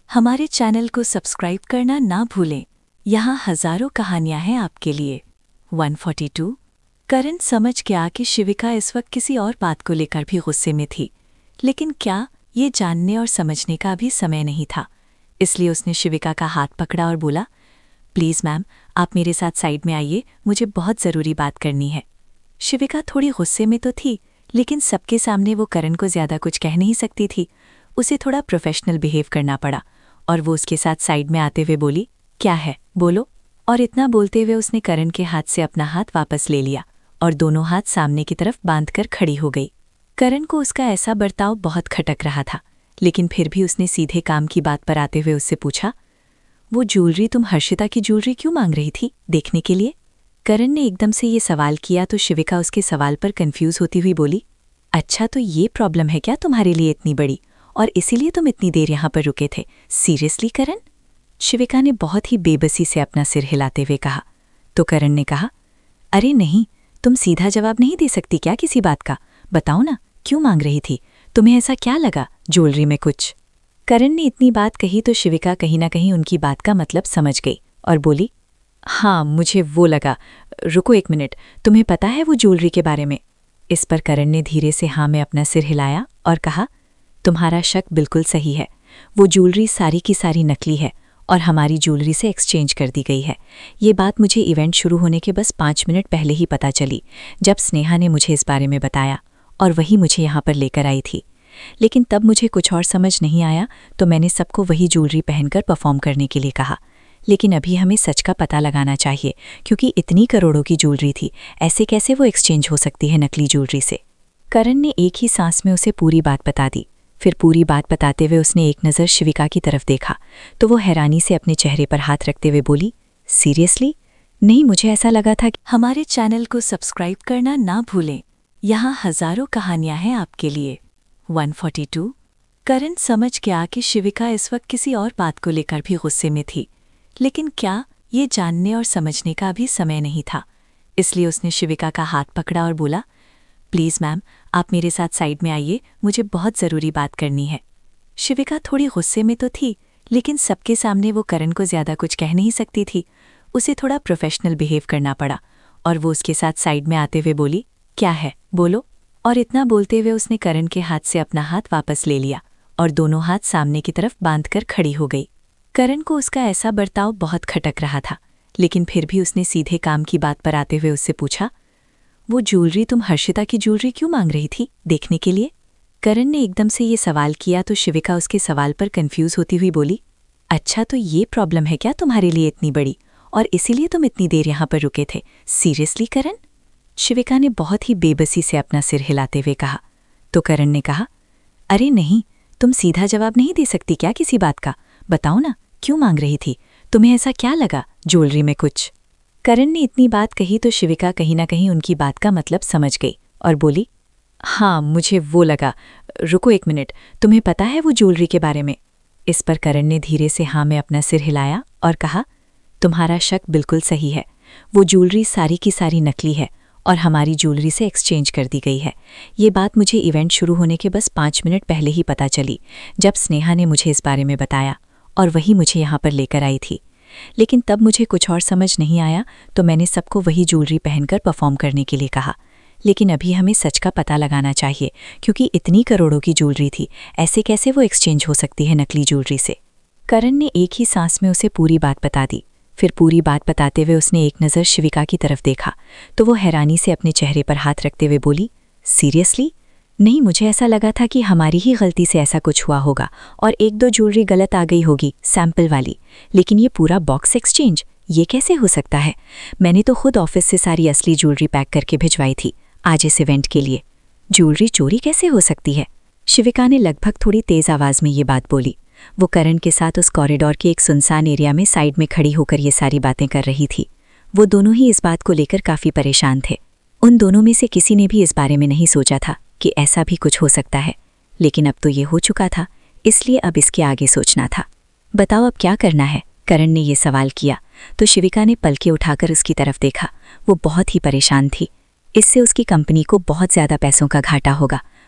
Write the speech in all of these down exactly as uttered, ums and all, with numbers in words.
हमारे चैनल को सब्सक्राइब करना ना भूलें। यहाँ हजारों कहानियां हैं आपके लिए। एक सौ बयालीस करण समझ गया कि शिविका इस वक्त किसी और बात को लेकर भी गुस्से में थी, लेकिन क्या ये जानने और समझने का भी समय नहीं था। इसलिए उसने शिविका का हाथ पकड़ा और बोला, प्लीज़ मैम, आप मेरे साथ साइड में आइए, मुझे बहुत ज़रूरी बात करनी है। शिविका थोड़ी गुस्से में तो थी, लेकिन सबके सामने वो करण को ज़्यादा कुछ कह नहीं सकती थी। उसे थोड़ा प्रोफेशनल बिहेव करना पड़ा और वो उसके साथ साइड में आते हुए बोली, क्या है, बोलो। और इतना बोलते हुए उसने करण के हाथ से अपना हाथ वापस ले लिया और दोनों हाथ सामने की तरफ बांधकर खड़ी हो गई। करण को उसका ऐसा बर्ताव बहुत खटक रहा था, लेकिन फिर भी उसने सीधे काम की बात पर आते हुए उससे पूछा, वो ज्वेलरी तुम हर्षिता की ज्वेलरी क्यों मांग रही थी, देखने के लिए? करण ने एकदम से ये सवाल किया तो शिविका उसके सवाल पर कंफ्यूज होती हुई बोली, अच्छा, तो ये प्रॉब्लम है क्या तुम्हारे लिए इतनी बड़ी, और इसीलिए तुम इतनी देर यहाँ पर रुके थे? सीरियसली करण? शिविका ने बहुत ही बेबसी से अपना सिर हिलाते हुए कहा। तो करण ने कहा, अरे नहीं, तुम सीधा जवाब नहीं दे सकती क्या किसी बात का? बताओ ना, क्यों मांग रही थी? तुम्हें ऐसा क्या लगा ज्वेलरी में कुछ? करण ने इतनी बात कही तो शिविका कहीं ना कहीं उनकी बात का मतलब समझ गई और बोली, हाँ, मुझे वो लगा। रुको एक मिनट, तुम्हें पता है वो ज्वेलरी के बारे में? इस पर करण ने धीरे से हाँ में अपना सिर हिलाया और कहा, तुम्हारा शक बिल्कुल सही है। वो ज्वेलरी सारी की सारी नकली है और हमारी ज्वेलरी से एक्सचेंज कर दी गई है। ये बात मुझे इवेंट शुरू होने के बस पाँच मिनट पहले ही पता चली, जब स्नेहा ने मुझे इस बारे में बताया और वही मुझे यहाँ पर लेकर आई थी। लेकिन तब मुझे कुछ और समझ नहीं आया, तो मैंने सबको वही ज्वेलरी पहनकर परफॉर्म करने के लिए कहा। लेकिन अभी हमें सच का पता लगाना चाहिए, क्योंकि इतनी करोड़ों की ज्वेलरी थी, ऐसे कैसे वो एक्सचेंज हो सकती है नकली ज्वेलरी से? करण ने एक ही सांस में उसे पूरी बात बता दी। फिर पूरी बात बताते हुए उसने एक नज़र शिविका की तरफ देखा तो वो हैरानी से अपने चेहरे पर हाथ रखते हुए बोली, सीरियसली? नहीं, मुझे ऐसा लगा था कि हमारे चैनल को सब्सक्राइब करना ना भूलें। यहाँ हजारों कहानियां हैं आपके लिए। एक सौ बयालीस करण समझ गया कि शिविका इस वक्त किसी और बात को लेकर भी गुस्से में थी, लेकिन क्या ये जानने और समझने का भी समय नहीं था। इसलिए उसने शिविका का हाथ पकड़ा और बोला, प्लीज़ मैम, आप मेरे साथ साइड में आइए, मुझे बहुत ज़रूरी बात करनी है। शिविका थोड़ी गुस्से में तो थी, लेकिन सबके सामने वो करण को ज़्यादा कुछ कह नहीं सकती थी। उसे थोड़ा प्रोफेशनल बिहेव करना पड़ा और वो उसके साथ साइड में आते हुए बोली, क्या है, बोलो। और इतना बोलते हुए उसने करण के हाथ से अपना हाथ वापस ले लिया और दोनों हाथ सामने की तरफ बांधकर खड़ी हो गई। करण को उसका ऐसा बर्ताव बहुत खटक रहा था, लेकिन फिर भी उसने सीधे काम की बात पर आते हुए उससे पूछा, वो ज्वेलरी तुम हर्षिता की ज्वेलरी क्यों मांग रही थी, देखने के लिए? करण ने एकदम से ये सवाल किया तो शिविका उसके सवाल पर कंफ्यूज होती हुई बोली, अच्छा, तो ये प्रॉब्लम है क्या तुम्हारे लिए इतनी बड़ी, और इसीलिए तुम इतनी देर यहाँ पर रुके थे? सीरियसली करण? शिविका ने बहुत ही बेबसी से अपना सिर हिलाते हुए कहा। तो करण ने कहा, अरे नहीं, तुम सीधा जवाब नहीं दे सकती क्या किसी बात का? बताओ ना, क्यों मांग रही थी? तुम्हें ऐसा क्या लगा ज्वेलरी में कुछ? करण ने इतनी बात कही तो शिविका कहीं ना कहीं उनकी बात का मतलब समझ गई और बोली, हाँ, मुझे वो लगा। रुको एक मिनट, तुम्हें पता है वो ज्वेलरी के बारे में? इस पर करण ने धीरे से हाँ में अपना सिर हिलाया और कहा, तुम्हारा शक बिल्कुल सही है। वो ज्वेलरी सारी की सारी नकली है और हमारी ज्वेलरी से एक्सचेंज कर दी गई है। ये बात मुझे इवेंट शुरू होने के बस पाँच मिनट पहले ही पता चली, जब स्नेहा ने मुझे इस बारे में बताया और वही मुझे यहाँ पर लेकर आई थी। लेकिन तब मुझे कुछ और समझ नहीं आया, तो मैंने सबको वही ज्वेलरी पहनकर परफॉर्म करने के लिए कहा। लेकिन अभी हमें सच का पता लगाना चाहिए, क्योंकि इतनी करोड़ों की ज्वेलरी थी, ऐसे कैसे वो एक्सचेंज हो सकती है नकली ज्वेलरी से? करण ने एक ही सांस में उसे पूरी बात बता दी। फिर पूरी बात बताते हुए उसने एक नज़र शिविका की तरफ देखा तो वो हैरानी से अपने चेहरे पर हाथ रखते हुए बोली, सीरियसली? नहीं, मुझे ऐसा लगा था कि हमारी ही गलती से ऐसा कुछ हुआ होगा और एक दो ज्वेलरी गलत आ गई होगी, सैंपल वाली, लेकिन ये पूरा बॉक्स एक्सचेंज, ये कैसे हो सकता है? मैंने तो खुद ऑफिस से सारी असली ज्वेलरी पैक करके भिजवाई थी आज इस इवेंट के लिए। ज्वेलरी चोरी कैसे हो सकती है? शिविका ने लगभग थोड़ी तेज़ आवाज़ में ये बात बोली। वो करण के साथ उस कॉरिडोर के एक सुनसान एरिया में साइड में खड़ी होकर ये सारी बातें कर रही थी। वो दोनों ही इस बात को लेकर काफ़ी परेशान थे। उन दोनों में से किसी ने भी इस बारे में नहीं सोचा था कि ऐसा भी कुछ हो सकता है, लेकिन अब तो ये हो चुका था, इसलिए अब इसके आगे सोचना था। बताओ अब क्या करना है? करण ने ये सवाल किया तो शिविका ने पलके उठाकर उसकी तरफ देखा। वो बहुत ही परेशान थी। इससे उसकी कंपनी को बहुत ज़्यादा पैसों का घाटा होगा।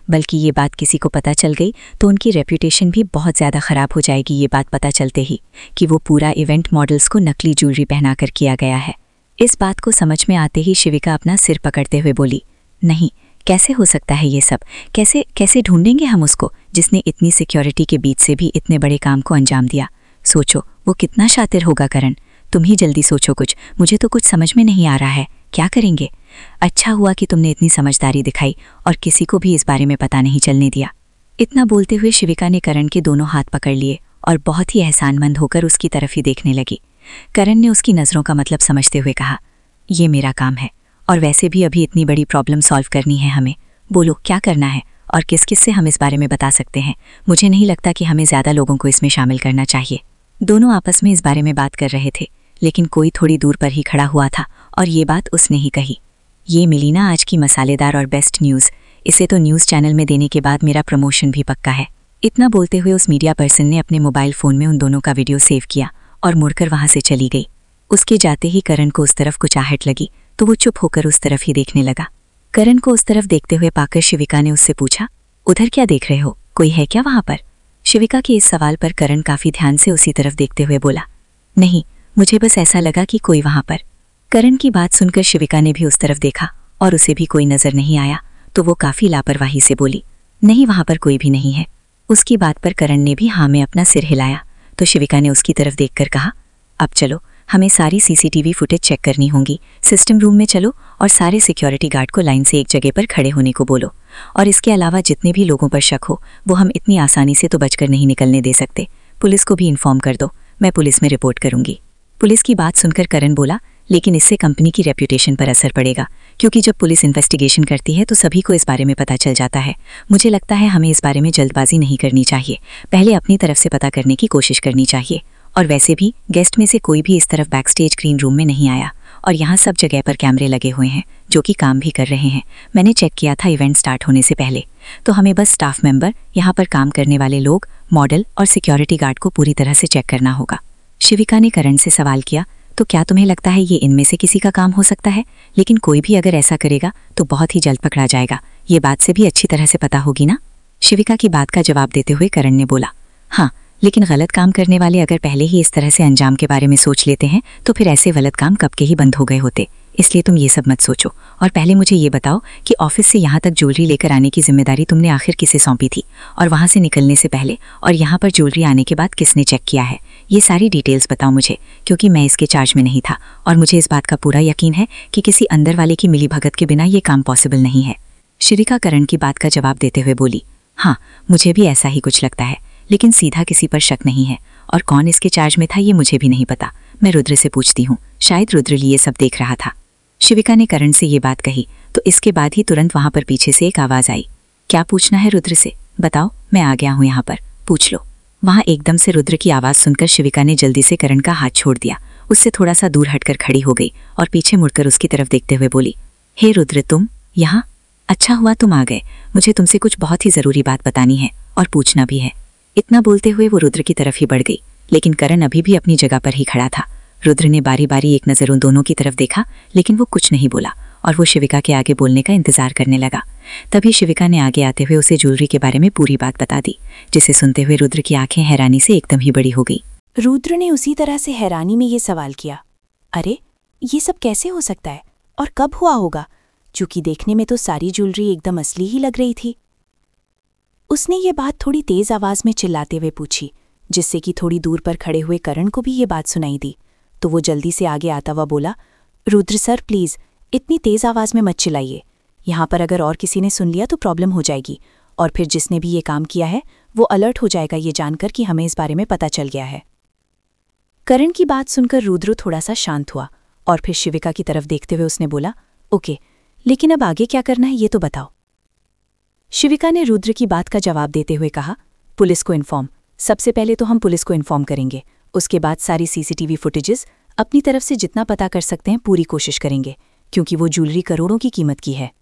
बल्कि ये बात किसी को पता चल गई तो उनकी रेप्यूटेशन भी बहुत ज़्यादा ख़राब हो जाएगी ये बात पता चलते ही कि वो पूरा इवेंट मॉडल्स को नकली ज्वेलरी पहनाकर किया गया है। इस बात को समझ में आते ही शिविका अपना सिर पकड़ते हुए बोली, नहीं, कैसे हो सकता है ये सब? कैसे कैसे ढूंढेंगे हम उसको जिसने इतनी सिक्योरिटी के बीच से भी इतने बड़े काम को अंजाम दिया? सोचो वो कितना शातिर होगा करण। तुम ही जल्दी सोचो कुछ, मुझे तो कुछ समझ में नहीं आ रहा है। क्या करेंगे? अच्छा हुआ कि तुमने इतनी समझदारी दिखाई और किसी को भी इस बारे में पता नहीं चलने दिया। इतना बोलते हुए शिविका ने करण के दोनों हाथ पकड़ लिए और बहुत ही एहसानमंद होकर उसकी तरफ ही देखने लगी। करण ने उसकी नज़रों का मतलब समझते हुए कहा, ये मेरा काम है और वैसे भी अभी इतनी बड़ी प्रॉब्लम सॉल्व करनी है हमें। बोलो क्या करना है और किस किस से हम इस बारे में बता सकते हैं? मुझे नहीं लगता कि हमें ज़्यादा लोगों को इसमें शामिल करना चाहिए। दोनों आपस में इस बारे में बात कर रहे थे, लेकिन कोई थोड़ी दूर पर ही खड़ा हुआ था और ये बात उसने ही कही। ये मिली ना आज की मसालेदार और बेस्ट न्यूज़, इसे तो न्यूज़ चैनल में देने के बाद मेरा प्रमोशन भी पक्का है। इतना बोलते हुए उस मीडिया पर्सन ने अपने मोबाइल फ़ोन में उन दोनों का वीडियो सेव किया और मुड़कर वहाँ से चली गई। उसके जाते ही करण को उस तरफ कुछ आहट लगी तो वो चुप होकर उस तरफ ही देखने लगा। करण को उस तरफ देखते हुए पाकर शिविका ने उससे पूछा, उधर क्या देख रहे हो? कोई है क्या वहाँ पर? शिविका के इस सवाल पर करण काफ़ी ध्यान से उसी तरफ देखते हुए बोला, नहीं, मुझे बस ऐसा लगा कि कोई वहाँ पर। करण की बात सुनकर शिविका ने भी उस तरफ देखा और उसे भी कोई नज़र नहीं आया तो वो काफ़ी लापरवाही से बोली, नहीं, वहाँ पर कोई भी नहीं है। उसकी बात पर करण ने भी हाँ में अपना सिर हिलाया तो शिविका ने उसकी तरफ देखकर कहा, अब चलो, हमें सारी सीसीटीवी फुटेज चेक करनी होंगी। सिस्टम रूम में चलो और सारे सिक्योरिटी गार्ड को लाइन से एक जगह पर खड़े होने को बोलो। और इसके अलावा जितने भी लोगों पर शक हो वो हम इतनी आसानी से तो बचकर नहीं निकलने दे सकते। पुलिस को भी इन्फॉर्म कर दो, मैं पुलिस में रिपोर्ट करूंगी। पुलिस की बात सुनकर करण बोला, लेकिन इससे कंपनी की रेप्यूटेशन पर असर पड़ेगा, क्योंकि जब पुलिस इन्वेस्टिगेशन करती है तो सभी को इस बारे में पता चल जाता है। मुझे लगता है हमें इस बारे में जल्दबाजी नहीं करनी चाहिए, पहले अपनी तरफ से पता करने की कोशिश करनी चाहिए। और वैसे भी गेस्ट में से कोई भी इस तरफ बैक स्टेज ग्रीन रूम में नहीं आया और यहाँ सब जगह पर कैमरे लगे हुए हैं जो कि काम भी कर रहे हैं। मैंने चेक किया था इवेंट स्टार्ट होने से पहले। तो हमें बस स्टाफ मेंबर, यहाँ पर काम करने वाले लोग, मॉडल और सिक्योरिटी गार्ड को पूरी तरह से चेक करना होगा। शिविका ने करण से सवाल किया, तो क्या तुम्हें लगता है ये इनमें से किसी का काम हो सकता है? लेकिन कोई भी अगर ऐसा करेगा तो बहुत ही जल्द पकड़ा जाएगा, ये बात से भी अच्छी तरह से पता होगी ना? शिविका की बात का जवाब देते हुए करण ने बोला, हाँ, लेकिन गलत काम करने वाले अगर पहले ही इस तरह से अंजाम के बारे में सोच लेते हैं तो फिर ऐसे गलत काम कब के ही बंद हो गए होते। इसलिए तुम ये सब मत सोचो और पहले मुझे ये बताओ कि ऑफिस से यहाँ तक ज्वेलरी लेकर आने की जिम्मेदारी तुमने आखिर किसे सौंपी थी, और वहाँ से निकलने से पहले और यहाँ पर ज्वेलरी आने के बाद किसने चेक किया है? ये सारी डिटेल्स बताओ मुझे, क्योंकि मैं इसके चार्ज में नहीं था और मुझे इस बात का पूरा यकीन है कि किसी अंदर वाले की मिलीभगत के बिना ये काम पॉसिबल नहीं है। शिविका करण की बात का जवाब देते हुए बोली, हाँ, मुझे भी ऐसा ही कुछ लगता है, लेकिन सीधा किसी पर शक नहीं है, और कौन इसके चार्ज में था ये मुझे भी नहीं पता। मैं रुद्र से पूछती हूँ, शायद रुद्र ये सब देख रहा था। शिविका ने करण से ये बात कही तो इसके बाद ही तुरंत वहाँ पर पीछे से एक आवाज़ आई, क्या पूछना है रुद्र से? बताओ, मैं आ गया हूँ यहाँ पर, पूछ लो। वहाँ एकदम से रुद्र की आवाज़ सुनकर शिविका ने जल्दी से करण का हाथ छोड़ दिया, उससे थोड़ा सा दूर हटकर खड़ी हो गई और पीछे मुड़कर उसकी तरफ देखते हुए बोली, हे रुद्र, तुम यहाँ? अच्छा हुआ तुम आ गए, मुझे तुमसे कुछ बहुत ही ज़रूरी बात बतानी है और पूछना भी है। इतना बोलते हुए वो रुद्र की तरफ ही बढ़ गई, लेकिन करण अभी भी अपनी जगह पर ही खड़ा था। रुद्र ने बारी बारी एक नज़र उन दोनों की तरफ देखा, लेकिन वो कुछ नहीं बोला और वो शिविका के आगे बोलने का इंतजार करने लगा। तभी शिविका ने आगे आते हुए उसे ज्वेलरी के बारे में पूरी बात बता दी, जिसे सुनते हुए रुद्र की आंखें हैरानी से एकदम ही बड़ी हो गई। रुद्र ने उसी तरह से हैरानी में ये सवाल किया, अरे ये सब कैसे हो सकता है और कब हुआ होगा, चूँकि देखने में तो सारी ज्वेलरी एकदम असली ही लग रही थी। उसने ये बात थोड़ी तेज आवाज में चिल्लाते हुए पूछी, जिससे कि थोड़ी दूर पर खड़े हुए करण को भी ये बात सुनाई दी। तो वो जल्दी से आगे आता हुआ बोला, रुद्र सर प्लीज़ इतनी तेज़ आवाज़ में मत चिल्लाइए, यहाँ पर अगर और किसी ने सुन लिया तो प्रॉब्लम हो जाएगी, और फिर जिसने भी ये काम किया है वो अलर्ट हो जाएगा ये जानकर कि हमें इस बारे में पता चल गया है। करण की बात सुनकर रुद्र थोड़ा सा शांत हुआ और फिर शिविका की तरफ देखते हुए उसने बोला, ओके, लेकिन अब आगे क्या करना है ये तो बताओ। शिविका ने रुद्र की बात का जवाब देते हुए कहा, पुलिस को इन्फॉर्म, सबसे पहले तो हम पुलिस को इन्फॉर्म करेंगे, उसके बाद सारी सीसीटीवी फुटेजेस अपनी तरफ से जितना पता कर सकते हैं पूरी कोशिश करेंगे, क्योंकि वो ज्वेलरी करोड़ों की कीमत की है।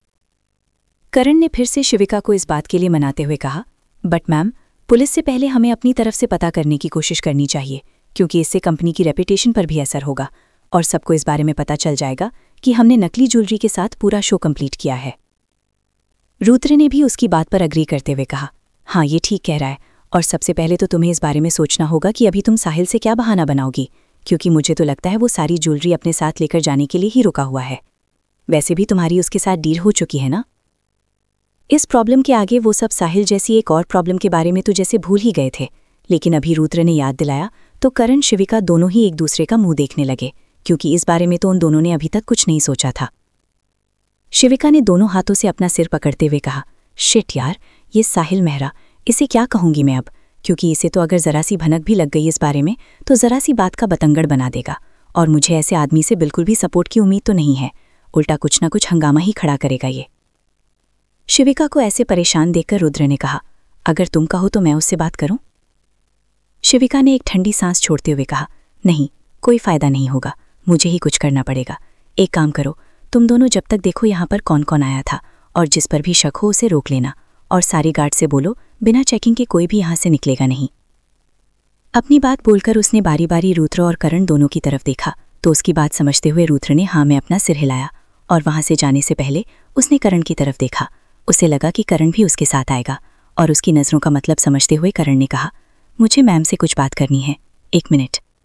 करण ने फिर से शिविका को इस बात के लिए मनाते हुए कहा, बट मैम, पुलिस से पहले हमें अपनी तरफ से पता करने की कोशिश करनी चाहिए, क्योंकि इससे कंपनी की रेपुटेशन पर भी असर होगा और सबको इस बारे में पता चल जाएगा कि हमने नकली ज्वेलरी के साथ पूरा शो कंप्लीट किया है। रुद्र ने भी उसकी बात पर अग्री करते हुए कहा, हाँ ये ठीक कह रहा है, और सबसे पहले तो तुम्हें इस बारे में सोचना होगा कि अभी तुम साहिल से क्या बहाना बनाओगी, क्योंकि मुझे तो लगता है वो सारी ज्वेलरी अपने साथ लेकर जाने के लिए ही रुका हुआ है। वैसे भी तुम्हारी उसके साथ डील हो चुकी है ना। इस प्रॉब्लम के आगे वो सब साहिल जैसी एक और प्रॉब्लम के बारे में तो जैसे भूल ही गए थे, लेकिन अभी रुद्र ने याद दिलाया तो करण शिविका दोनों ही एक दूसरे का मुंह देखने लगे, क्योंकि इस बारे में तो उन दोनों ने अभी तक कुछ नहीं सोचा था। शिविका ने दोनों हाथों से अपना सिर पकड़ते हुए कहा, शिट यार, ये साहिल मेहरा, इसे क्या कहूंगी मैं अब, क्योंकि इसे तो अगर जरा सी भनक भी लग गई इस बारे में तो जरा सी बात का बतंगड़ बना देगा, और मुझे ऐसे आदमी से बिल्कुल भी सपोर्ट की उम्मीद तो नहीं है, उल्टा कुछ ना कुछ हंगामा ही खड़ा करेगा ये। शिविका को ऐसे परेशान देखकर रुद्र ने कहा, अगर तुम कहो तो मैं उससे बात करूं। शिविका ने एक ठंडी सांस छोड़ते हुए कहा, नहीं, कोई फायदा नहीं होगा, मुझे ही कुछ करना पड़ेगा। एक काम करो, तुम दोनों जब तक देखो यहाँ पर कौन कौन आया था, और जिस पर भी शक हो उसे रोक लेना, और सारी गार्ड से बोलो बिना चेकिंग के कोई भी यहाँ से निकलेगा नहीं। अपनी बात बोलकर उसने बारी बारी रुद्र और करण दोनों की तरफ देखा, तो उसकी बात समझते हुए रुद्र ने हाँ में अपना सिर हिलाया, और वहां से जाने से पहले उसने करण की तरफ देखा। उसे लगा कि करण भी उसके साथ आएगा, और उसकी नज़रों का मतलब समझते हुए करण ने कहा, मुझे मैम से कुछ बात करनी है, एक मिनट।